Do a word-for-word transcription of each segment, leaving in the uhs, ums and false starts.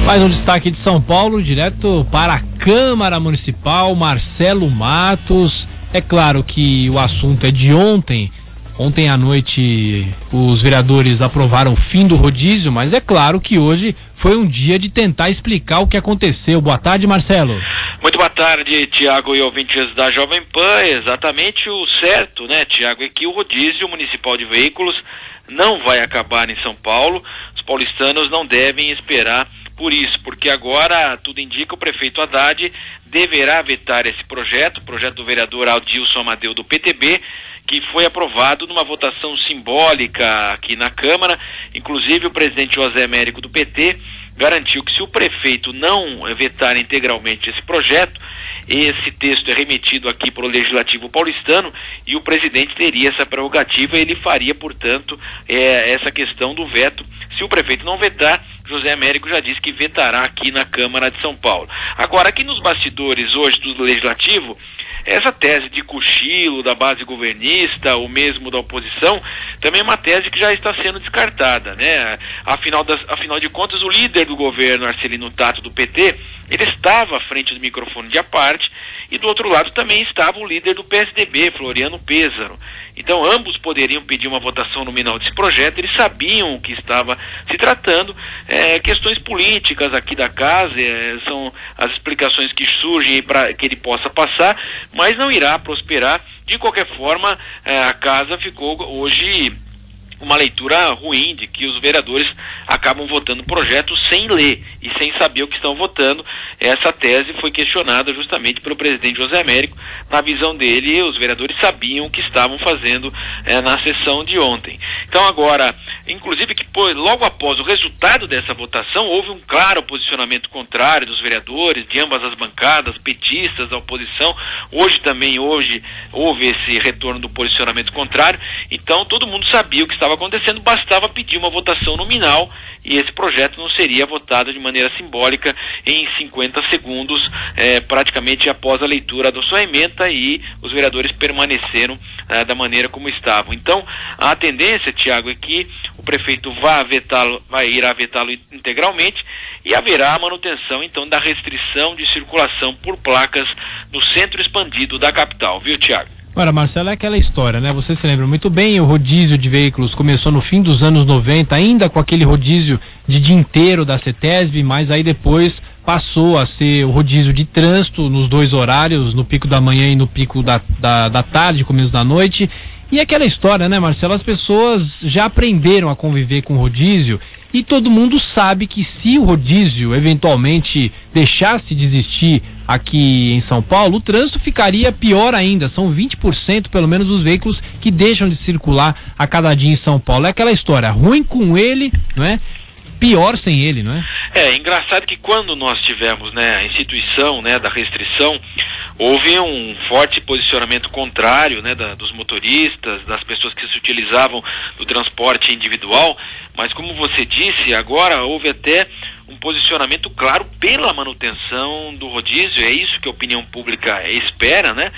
Mais um destaque de São Paulo, direto para a Câmara Municipal, Marcelo Matos. É claro que o assunto é de ontem. Ontem à noite os vereadores aprovaram o fim do rodízio, mas é claro que hoje foi um dia de tentar explicar o que aconteceu. Boa tarde, Marcelo. Muito boa tarde, Tiago e ouvintes da Jovem Pan. Exatamente o certo, né, Tiago, é que o rodízio municipal de veículos não vai acabar em São Paulo. Os paulistanos não devem esperar por isso, porque agora, tudo indica, o prefeito Haddad deverá vetar esse projeto, o projeto do vereador Adilson Amadeu do P T B, que foi aprovado numa votação simbólica aqui na Câmara. Inclusive o presidente José Américo do P T garantiu que se o prefeito não vetar integralmente esse projeto, esse texto é remetido aqui para o Legislativo paulistano e o presidente teria essa prerrogativa e ele faria, portanto, é, essa questão do veto. Se o prefeito não vetar, José Américo já disse que vetará aqui na Câmara de São Paulo. Agora, aqui nos bastidores hoje do Legislativo, essa tese de cochilo da base governista, ou mesmo da oposição, também é uma tese que já está sendo descartada, né? Afinal, das, afinal de contas, o líder do governo, Arcelino Tato, do P T, ele estava à frente do microfone de à parte, e do outro lado também estava o líder do P S D B, Floriano Pêssaro. Então, ambos poderiam pedir uma votação nominal desse projeto, eles sabiam o que estava se tratando, é, questões políticas aqui da casa, é, são as explicações que surgem para que ele possa passar, mas não irá prosperar. De qualquer forma, é, a casa ficou hoje uma leitura ruim de que os vereadores acabam votando projetos sem ler e sem saber o que estão votando. Essa tese foi questionada justamente pelo presidente José Américo. Na visão dele, os vereadores sabiam o que estavam fazendo é, na sessão de ontem. Então agora, inclusive que pô, logo após o resultado dessa votação, houve um claro posicionamento contrário dos vereadores, de ambas as bancadas, petistas, da oposição. Hoje também, hoje, houve esse retorno do posicionamento contrário. Então todo mundo sabia o que estava acontecendo, bastava pedir uma votação nominal e esse projeto não seria votado de maneira simbólica em cinquenta segundos, eh, praticamente após a leitura da sua ementa, e os vereadores permaneceram eh, da maneira como estavam. Então, a tendência, Tiago, é que o prefeito vá vetá-lo, vai irá vetá-lo integralmente e haverá a manutenção, então, da restrição de circulação por placas no centro expandido da capital, viu, Tiago? Agora, Marcelo, é aquela história, né? Você se lembra muito bem, o rodízio de veículos começou no fim dos anos noventa, ainda com aquele rodízio de dia inteiro da CETESB, mas aí depois passou a ser o rodízio de trânsito nos dois horários, no pico da manhã e no pico da, da, da tarde, começo da noite. E aquela história, né, Marcelo? As pessoas já aprenderam a conviver com o rodízio e todo mundo sabe que se o rodízio eventualmente deixasse de existir aqui em São Paulo, o trânsito ficaria pior ainda. São vinte por cento pelo menos dos veículos que deixam de circular a cada dia em São Paulo. É aquela história, ruim com ele, não é? Pior sem ele, não é? É, engraçado que quando nós tivemos, né, a instituição, né, da restrição, houve um forte posicionamento contrário, né, da, dos motoristas, das pessoas que se utilizavam do transporte individual, mas como você disse, agora houve até um posicionamento claro pela manutenção do rodízio. É isso que a opinião pública espera, né?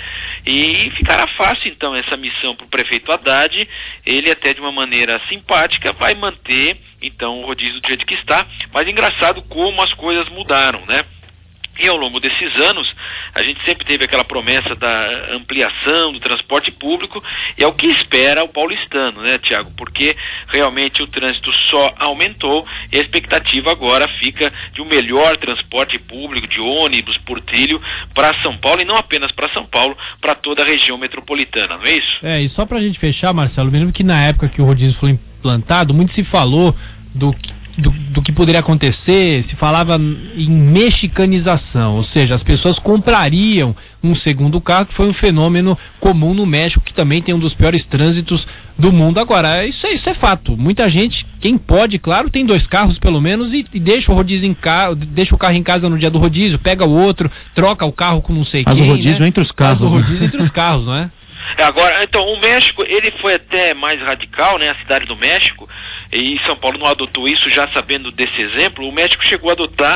E ficará fácil então essa missão para o prefeito Haddad. Ele até de uma maneira simpática vai manter então o rodízio do jeito que está, mas engraçado como as coisas mudaram, né? E ao longo desses anos, a gente sempre teve aquela promessa da ampliação do transporte público, e é o que espera o paulistano, né, Tiago? Porque realmente o trânsito só aumentou e a expectativa agora fica de um melhor transporte público, de ônibus por trilho para São Paulo, e não apenas para São Paulo, para toda a região metropolitana, não é isso? É, e só para a gente fechar, Marcelo, me lembro que na época que o rodízio foi implantado, muito se falou do Do, do que poderia acontecer, se falava em mexicanização, ou seja, as pessoas comprariam um segundo carro, que foi um fenômeno comum no México, que também tem um dos piores trânsitos do mundo. Agora, isso é, isso é fato, muita gente, quem pode, claro, tem dois carros pelo menos e, e deixa o rodízio em casa, deixa o carro em casa no dia do rodízio, pega o outro, troca o carro com não sei Faz quem, o rodízio, né? Entre os carros. Faz o rodízio, né? Entre os carros, não é? Agora, então, o México, ele foi até mais radical, né, a cidade do México, e São Paulo não adotou isso, já sabendo desse exemplo. O México chegou a adotar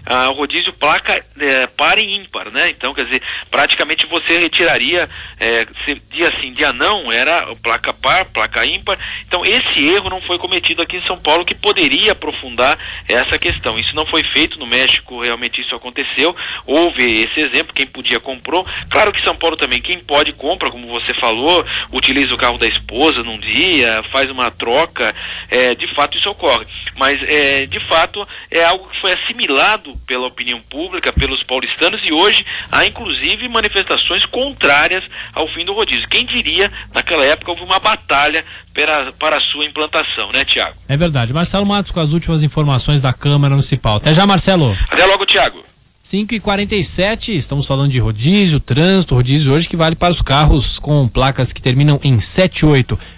ah, o rodízio placa é, par e ímpar, né? Então, quer dizer, praticamente você retiraria é, se, dia sim, dia não, era placa par, placa ímpar. Então, esse erro não foi cometido aqui em São Paulo, que poderia aprofundar essa questão. Isso não foi feito no México, realmente isso aconteceu. Houve esse exemplo, quem podia comprou. Claro que São Paulo também, quem pode compra, como você falou, utiliza o carro da esposa num dia, faz uma troca, é, de fato isso ocorre. Mas, é, de fato, é algo que foi assimilado pela opinião pública, pelos paulistanos, e hoje há inclusive manifestações contrárias ao fim do rodízio. Quem diria, naquela época houve uma batalha para, para a sua implantação, né, Tiago? É verdade. Marcelo Matos com as últimas informações da Câmara Municipal. Até já, Marcelo. Até logo, Tiago. cinco e quarenta e sete, estamos falando de rodízio, trânsito, rodízio hoje que vale para os carros com placas que terminam em sete oito.